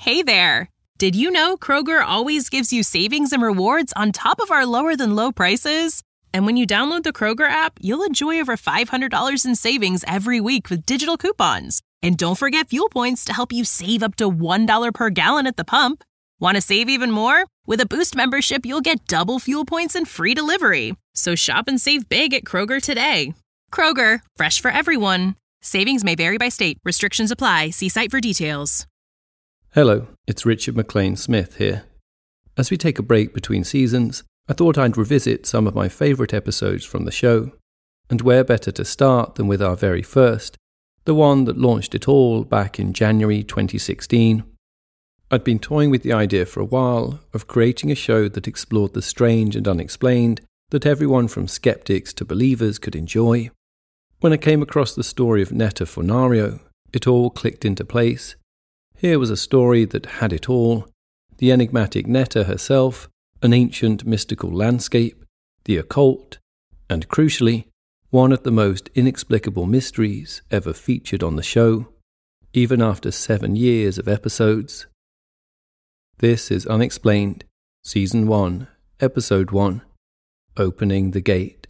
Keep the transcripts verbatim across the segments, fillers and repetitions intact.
Hey there! Did you know Kroger always gives you savings and rewards on top of our lower-than-low prices? And when you download the Kroger app, you'll enjoy over five hundred dollars in savings every week with digital coupons. And don't forget fuel points to help you save up to one dollar per gallon at the pump. Want to save even more? With a Boost membership, you'll get double fuel points and free delivery. So shop and save big at Kroger today. Kroger, fresh for everyone. Savings may vary by state. Restrictions apply. See site for details. Hello, it's Richard McLean Smith here. As we take a break between seasons, I thought I'd revisit some of my favourite episodes from the show. And where better to start than with our very first, the one that launched it all back in January twenty sixteen. I'd been toying with the idea for a while of creating a show that explored the strange and unexplained that everyone from skeptics to believers could enjoy. When I came across the story of Netta Fornario, it all clicked into place. Here was a story that had it all: the enigmatic Netta herself, an ancient mystical landscape, the occult, and crucially, one of the most inexplicable mysteries ever featured on the show, even after seven years of episodes. This is Unexplained, Season one, Episode one, Opening the Gate.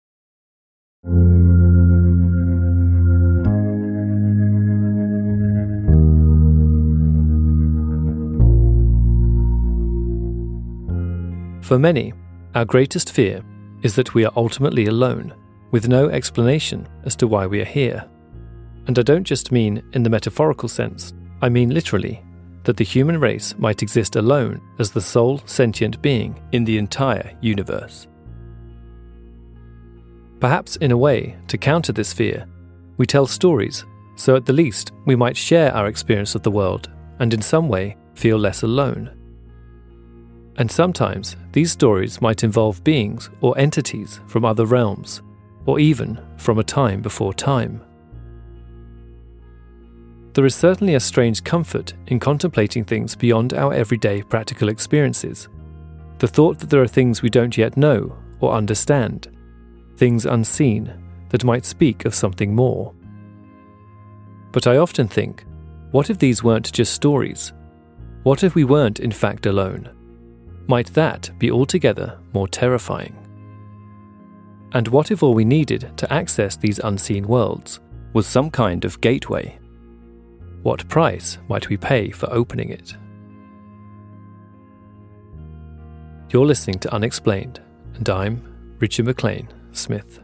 For many, our greatest fear is that we are ultimately alone, with no explanation as to why we are here. And I don't just mean in the metaphorical sense, I mean literally, that the human race might exist alone as the sole sentient being in the entire universe. Perhaps in a way, to counter this fear, we tell stories, so at the least we might share our experience of the world and in some way feel less alone. And sometimes these stories might involve beings or entities from other realms, or even from a time before time. There is certainly a strange comfort in contemplating things beyond our everyday practical experiences. The thought that there are things we don't yet know or understand, things unseen that might speak of something more. But I often think, what if these weren't just stories? What if we weren't in fact alone? Might that be altogether more terrifying? And what if all we needed to access these unseen worlds was some kind of gateway? What price might we pay for opening it? You're listening to Unexplained, and I'm Richard McLean Smith.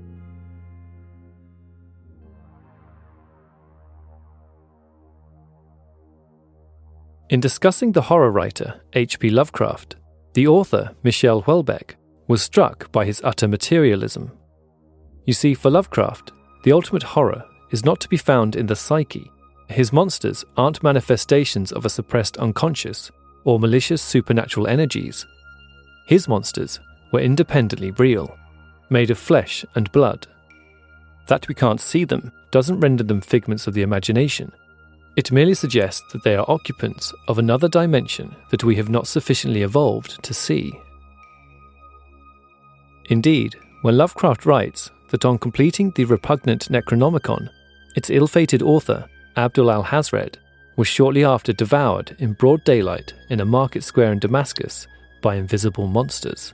In discussing the horror writer H P Lovecraft, the author Michel Houellebecq was struck by his utter materialism. You see, for Lovecraft, the ultimate horror is not to be found in the psyche. His monsters aren't manifestations of a suppressed unconscious or malicious supernatural energies. His monsters were independently real, made of flesh and blood. That we can't see them doesn't render them figments of the imagination. It merely suggests that they are occupants of another dimension that we have not sufficiently evolved to see. Indeed, when Lovecraft writes that on completing the repugnant Necronomicon, its ill-fated author, Abdul al-Hazred, was shortly after devoured in broad daylight in a market square in Damascus by invisible monsters.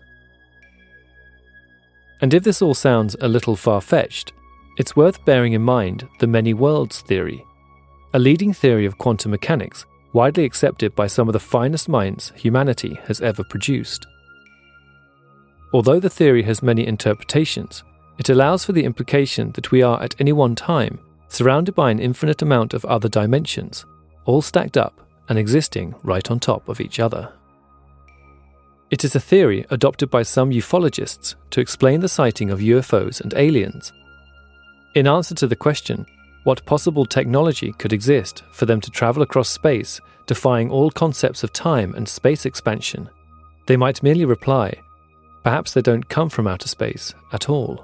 And if this all sounds a little far-fetched, it's worth bearing in mind the many worlds theory, a leading theory of quantum mechanics widely accepted by some of the finest minds humanity has ever produced. Although the theory has many interpretations, it allows for the implication that we are at any one time surrounded by an infinite amount of other dimensions, all stacked up and existing right on top of each other. It is a theory adopted by some ufologists to explain the sighting of U F Os and aliens. In answer to the question, what possible technology could exist for them to travel across space, defying all concepts of time and space expansion, they might merely reply, perhaps they don't come from outer space at all.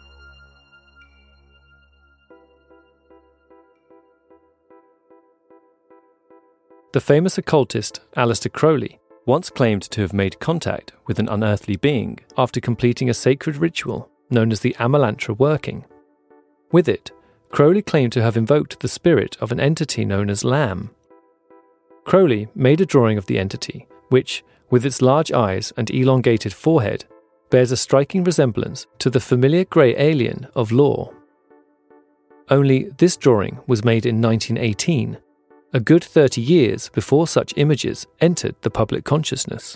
The famous occultist Aleister Crowley once claimed to have made contact with an unearthly being after completing a sacred ritual known as the Amalantra working. With it, Crowley claimed to have invoked the spirit of an entity known as Lam. Crowley made a drawing of the entity, which, with its large eyes and elongated forehead, bears a striking resemblance to the familiar grey alien of lore. Only this drawing was made in nineteen eighteen, a good thirty years before such images entered the public consciousness.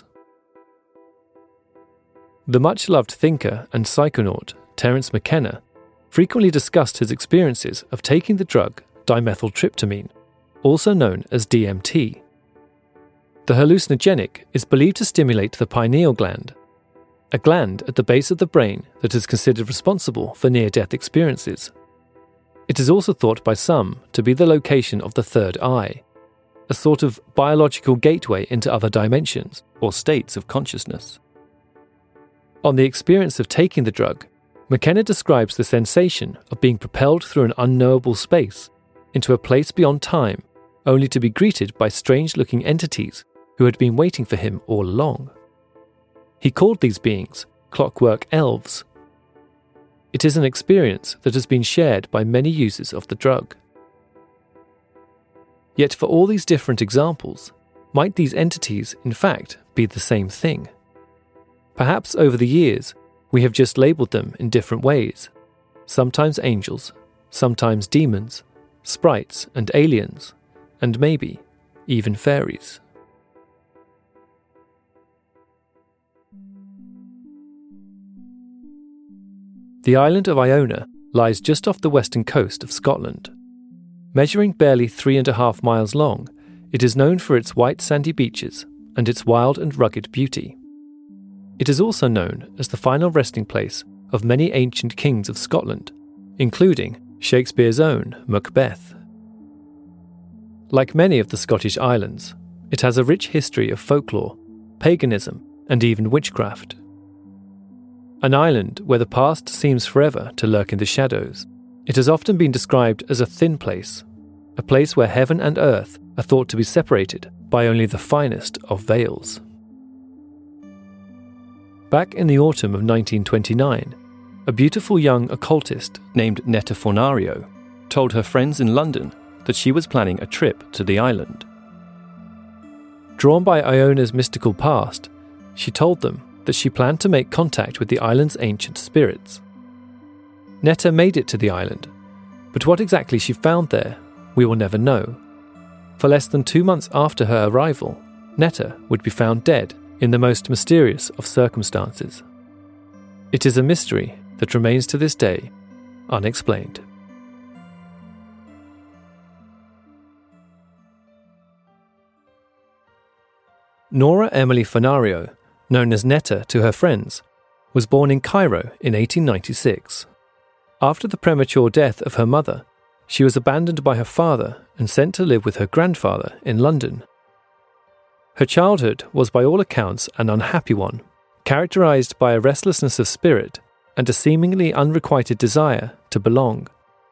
The much-loved thinker and psychonaut Terence McKenna frequently discussed his experiences of taking the drug dimethyltryptamine, also known as D M T. The hallucinogenic is believed to stimulate the pineal gland, a gland at the base of the brain that is considered responsible for near-death experiences. It is also thought by some to be the location of the third eye, a sort of biological gateway into other dimensions or states of consciousness. On the experience of taking the drug, McKenna describes the sensation of being propelled through an unknowable space into a place beyond time, only to be greeted by strange-looking entities who had been waiting for him all along. He called these beings clockwork elves. It is an experience that has been shared by many users of the drug. Yet for all these different examples, might these entities in fact be the same thing? Perhaps over the years, we have just labelled them in different ways, sometimes angels, sometimes demons, sprites and aliens, and maybe even fairies. The island of Iona lies just off the western coast of Scotland. Measuring barely three and a half miles long, it is known for its white sandy beaches and its wild and rugged beauty. It is also known as the final resting place of many ancient kings of Scotland, including Shakespeare's own Macbeth. Like many of the Scottish islands, it has a rich history of folklore, paganism, and even witchcraft. An island where the past seems forever to lurk in the shadows, it has often been described as a thin place, a place where heaven and earth are thought to be separated by only the finest of veils. Back in the autumn of nineteen twenty-nine, a beautiful young occultist named Netta Fornario told her friends in London that she was planning a trip to the island. Drawn by Iona's mystical past, she told them that she planned to make contact with the island's ancient spirits. Netta made it to the island, but what exactly she found there, we will never know. For less than two months after her arrival, Netta would be found dead in the most mysterious of circumstances. It is a mystery that remains to this day unexplained. Nora Emily Fornario, known as Netta to her friends, was born in Cairo in eighteen ninety-six. After the premature death of her mother, she was abandoned by her father and sent to live with her grandfather in London. Her childhood was by all accounts an unhappy one, characterised by a restlessness of spirit and a seemingly unrequited desire to belong.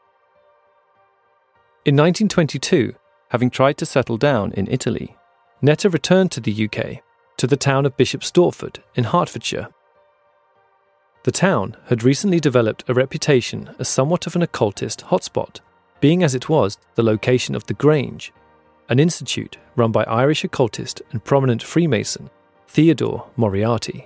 In nineteen twenty-two, having tried to settle down in Italy, Netta returned to the U K, to the town of Bishop Stortford in Hertfordshire. The town had recently developed a reputation as somewhat of an occultist hotspot, being as it was the location of the Grange, an institute run by Irish occultist and prominent Freemason Theodore Moriarty.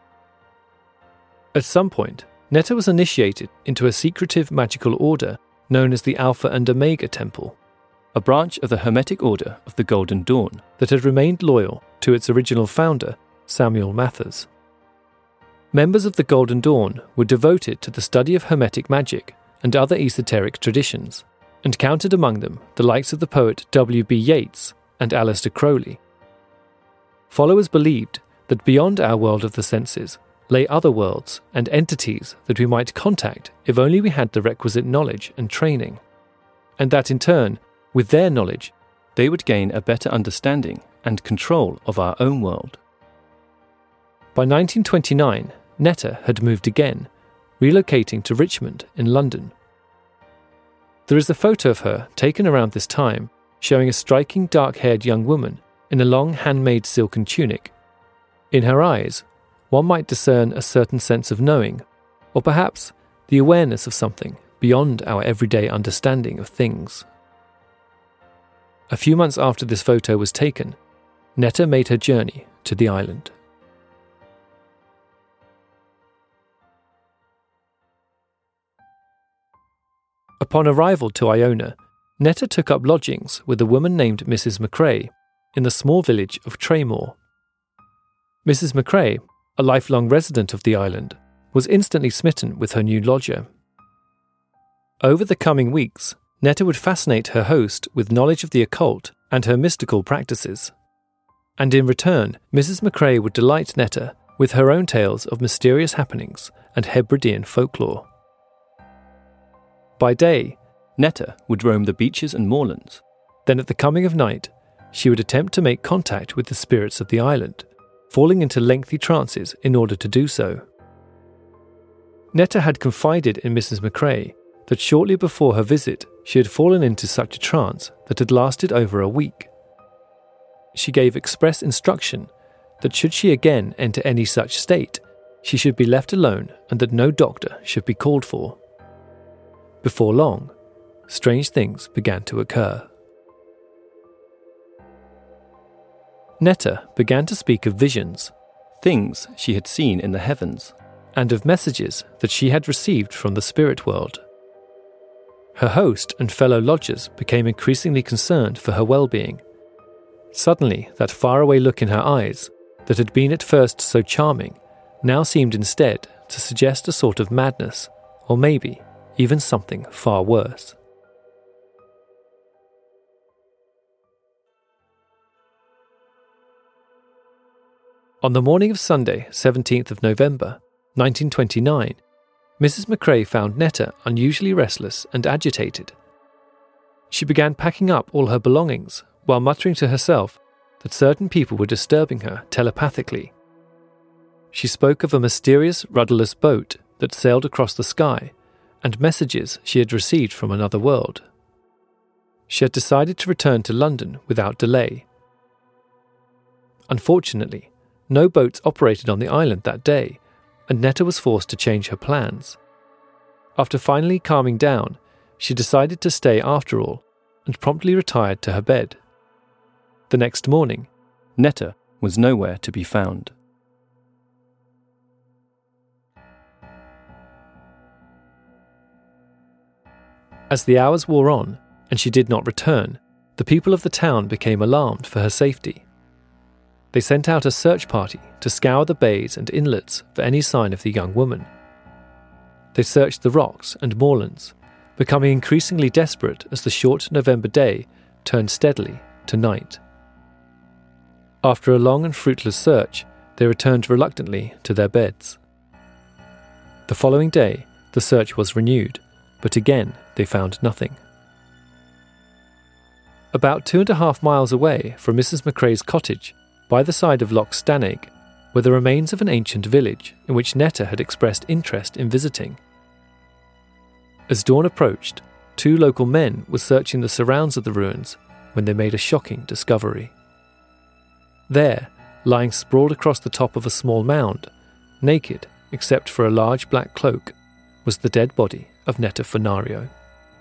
At some point, Netta was initiated into a secretive magical order known as the Alpha and Omega Temple, a branch of the Hermetic Order of the Golden Dawn that had remained loyal to its original founder, Samuel Mathers. Members of the Golden Dawn were devoted to the study of Hermetic magic and other esoteric traditions, and counted among them the likes of the poet W B Yeats and Aleister Crowley. Followers believed that beyond our world of the senses lay other worlds and entities that we might contact if only we had the requisite knowledge and training, and that in turn, with their knowledge, they would gain a better understanding and control of our own world. By nineteen twenty-nine, Netta had moved again, relocating to Richmond in London. There is a photo of her taken around this time, showing a striking dark-haired young woman in a long handmade silken tunic. In her eyes, one might discern a certain sense of knowing, or perhaps the awareness of something beyond our everyday understanding of things. a few months after this photo was taken, Netta made her journey to the island. Upon arrival to Iona, Netta took up lodgings with a woman named Missus McRae in the small village of Traymore. Missus McRae, a lifelong resident of the island, was instantly smitten with her new lodger. Over the coming weeks, Netta would fascinate her host with knowledge of the occult and her mystical practices. And in return, Missus McRae would delight Netta with her own tales of mysterious happenings and Hebridean folklore. By day, Netta would roam the beaches and moorlands. Then at the coming of night, she would attempt to make contact with the spirits of the island, falling into lengthy trances in order to do so. Netta had confided in Missus McRae that shortly before her visit, she had fallen into such a trance that had lasted over a week. She gave express instruction that should she again enter any such state, she should be left alone and that no doctor should be called for. Before long, strange things began to occur. Netta began to speak of visions, things she had seen in the heavens, and of messages that she had received from the spirit world. Her host and fellow lodgers became increasingly concerned for her well-being. Suddenly, that faraway look in her eyes, that had been at first so charming, now seemed instead to suggest a sort of madness, or maybe even something far worse. On the morning of Sunday, seventeenth of November, nineteen twenty-nine, Missus McRae found Netta unusually restless and agitated. She began packing up all her belongings while muttering to herself that certain people were disturbing her telepathically. She spoke of a mysterious rudderless boat that sailed across the sky and messages she had received from another world. She had decided to return to London without delay. Unfortunately, no boats operated on the island that day, and Netta was forced to change her plans. After finally calming down, she decided to stay after all, and promptly retired to her bed. The next morning, Netta was nowhere to be found. As the hours wore on, and she did not return, the people of the town became alarmed for her safety. They sent out a search party to scour the bays and inlets for any sign of the young woman. They searched the rocks and moorlands, becoming increasingly desperate as the short November day turned steadily to night. After a long and fruitless search, they returned reluctantly to their beds. The following day, the search was renewed, but again they found nothing. About two and a half miles away from Missus McRae's cottage, by the side of Loch Stannig, were the remains of an ancient village in which Netta had expressed interest in visiting. As dawn approached, two local men were searching the surrounds of the ruins when they made a shocking discovery. There, lying sprawled across the top of a small mound, naked except for a large black cloak, was the dead body of Netta Fornario.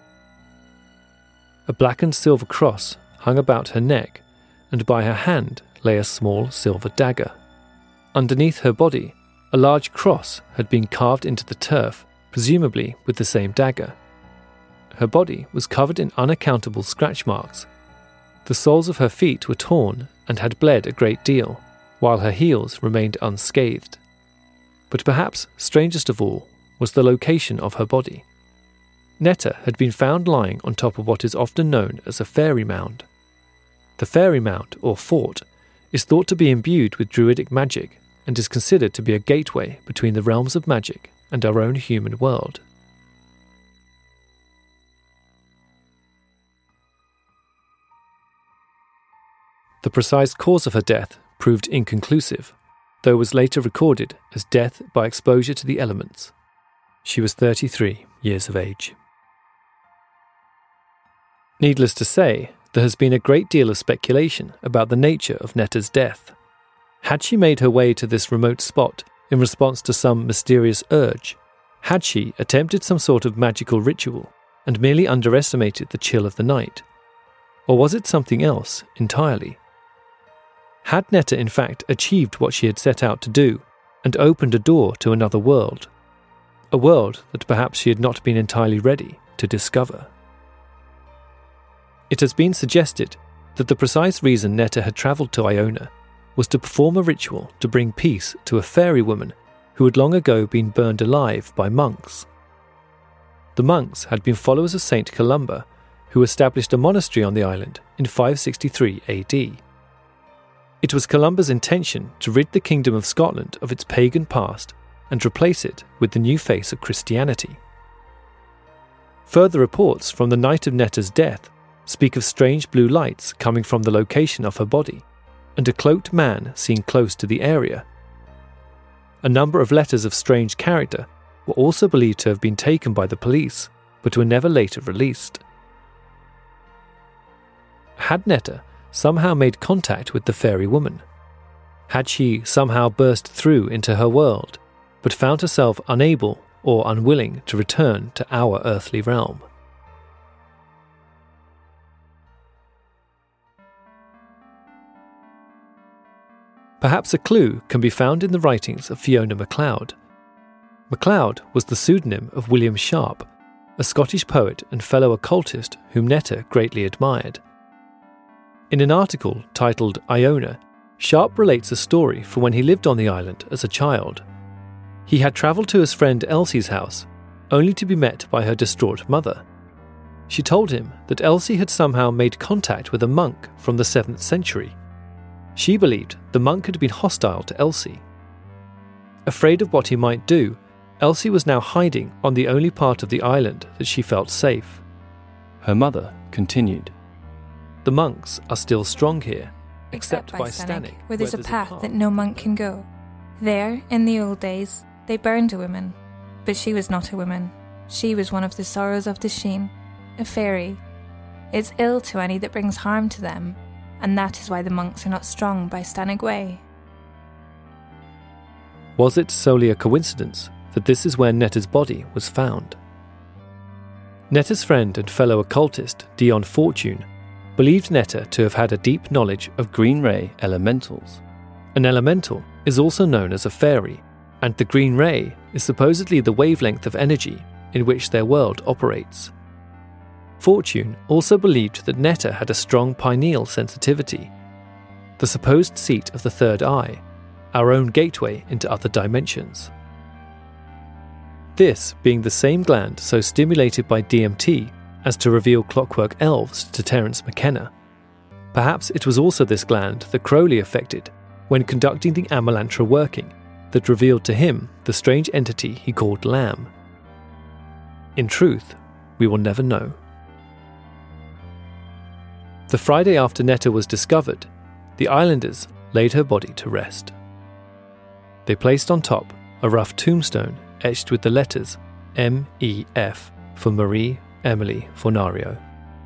A blackened silver cross hung about her neck, and by her hand lay a small silver dagger. Underneath her body, a large cross had been carved into the turf, presumably with the same dagger. Her body was covered in unaccountable scratch marks. The soles of her feet were torn and had bled a great deal, while her heels remained unscathed. But perhaps strangest of all was the location of her body. Netta had been found lying on top of what is often known as a fairy mound. The fairy mound, or fort, is thought to be imbued with druidic magic and is considered to be a gateway between the realms of magic and our own human world. The precise cause of her death proved inconclusive, though was later recorded as death by exposure to the elements. She was thirty-three years of age. Needless to say, there has been a great deal of speculation about the nature of Netta's death. Had she made her way to this remote spot in response to some mysterious urge? Had she attempted some sort of magical ritual and merely underestimated the chill of the night? Or was it something else entirely? Had Netta in fact achieved what she had set out to do and opened a door to another world? A world that perhaps she had not been entirely ready to discover. It has been suggested that the precise reason Netta had travelled to Iona was to perform a ritual to bring peace to a fairy woman who had long ago been burned alive by monks. The monks had been followers of Saint Columba, who established a monastery on the island in five sixty-three A D. It was Columba's intention to rid the Kingdom of Scotland of its pagan past and replace it with the new face of Christianity. Further reports from the night of Netta's death speak of strange blue lights coming from the location of her body, and a cloaked man seen close to the area. A number of letters of strange character were also believed to have been taken by the police, but were never later released. Had Netta somehow made contact with the fairy woman? Had she somehow burst through into her world, but found herself unable or unwilling to return to our earthly realm? Perhaps a clue can be found in the writings of Fiona Macleod. Macleod was the pseudonym of William Sharp, a Scottish poet and fellow occultist whom Netta greatly admired. In an article titled Iona, Sharp relates a story from when he lived on the island as a child. He had travelled to his friend Elsie's house, only to be met by her distraught mother. She told him that Elsie had somehow made contact with a monk from the seventh century. She believed the monk had been hostile to Elsie. Afraid of what he might do, Elsie was now hiding on the only part of the island that she felt safe. Her mother continued, "The monks are still strong here, except, except by Stannig, where there's a path, a path that no monk can go. There, in the old days, they burned a woman. But she was not a woman. She was one of the sorrows of the Sheen, a fairy. It's ill to any that brings harm to them, and that is why the monks are not strong by Stannig Way." Was it solely a coincidence that this is where Netta's body was found? Netta's friend and fellow occultist, Dion Fortune, believed Netta to have had a deep knowledge of Green Ray elementals. An elemental is also known as a fairy, and the Green Ray is supposedly the wavelength of energy in which their world operates. Fortune also believed that Netta had a strong pineal sensitivity, the supposed seat of the third eye, our own gateway into other dimensions. This being the same gland so stimulated by D M T as to reveal clockwork elves to Terence McKenna. Perhaps it was also this gland that Crowley affected when conducting the Amalantra working that revealed to him the strange entity he called Lamb. In truth, we will never know. The Friday after Netta was discovered, the islanders laid her body to rest. They placed on top a rough tombstone etched with the letters M E F for Marie Emily Fornario.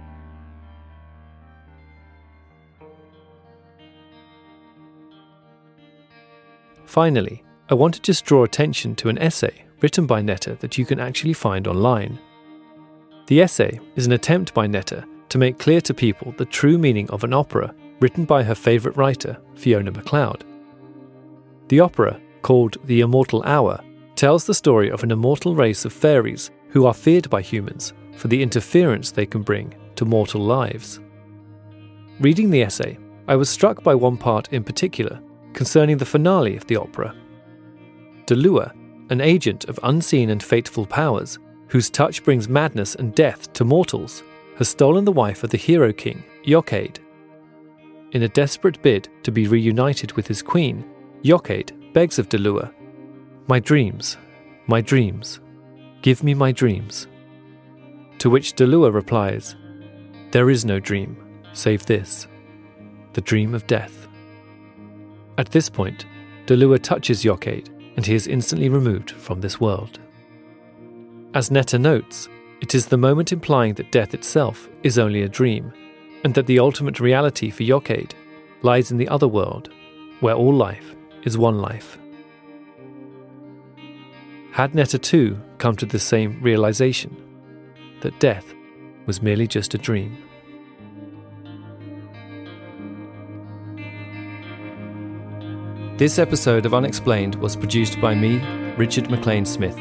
Finally, I want to just draw attention to an essay written by Netta that you can actually find online. The essay is an attempt by Netta to make clear to people the true meaning of an opera written by her favourite writer, Fiona Macleod. The opera, called The Immortal Hour, tells the story of an immortal race of fairies who are feared by humans for the interference they can bring to mortal lives. Reading the essay, I was struck by one part in particular concerning the finale of the opera. Delua, an agent of unseen and fateful powers, whose touch brings madness and death to mortals, has stolen the wife of the hero king, Iocade. In a desperate bid to be reunited with his queen, Iocade begs of Delua, "My dreams, my dreams, give me my dreams." To which Delua replies, "There is no dream, save this, the dream of death." At this point, Delua touches Iocade, and he is instantly removed from this world. As Netta notes, it is the moment implying that death itself is only a dream, and that the ultimate reality for Iocade lies in the other world, where all life is one life. Had Netta too come to the same realization, that death was merely just a dream? This episode of Unexplained was produced by me, Richard MacLean Smith.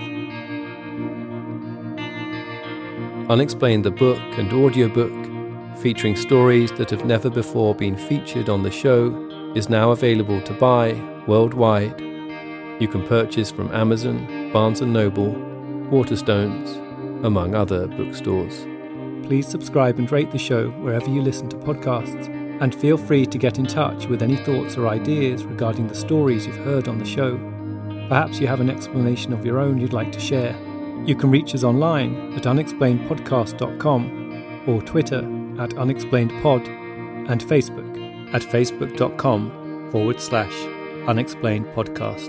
Unexplained, the book and audiobook, featuring stories that have never before been featured on the show, is now available to buy worldwide. You can purchase from Amazon, Barnes and Noble, Waterstones, among other bookstores. Please subscribe and rate the show wherever you listen to podcasts, and feel free to get in touch with any thoughts or ideas regarding the stories you've heard on the show. Perhaps you have an explanation of your own you'd like to share. You can reach us online at unexplained podcast dot com or Twitter at unexplainedpod and Facebook at facebook.com forward slash unexplained podcast.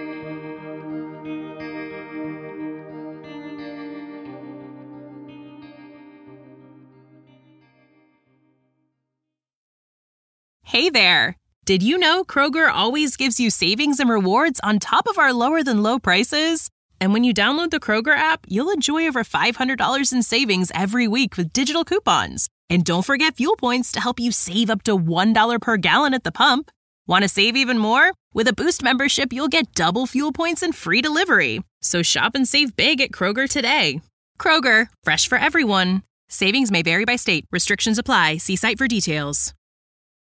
Hey there! Did you know Kroger always gives you savings and rewards on top of our lower than low prices? And when you download the Kroger app, you'll enjoy over five hundred dollars in savings every week with digital coupons. And don't forget fuel points to help you save up to one dollar per gallon at the pump. Want to save even more? With a Boost membership, you'll get double fuel points and free delivery. So shop and save big at Kroger today. Kroger, fresh for everyone. Savings may vary by state. Restrictions apply. See site for details.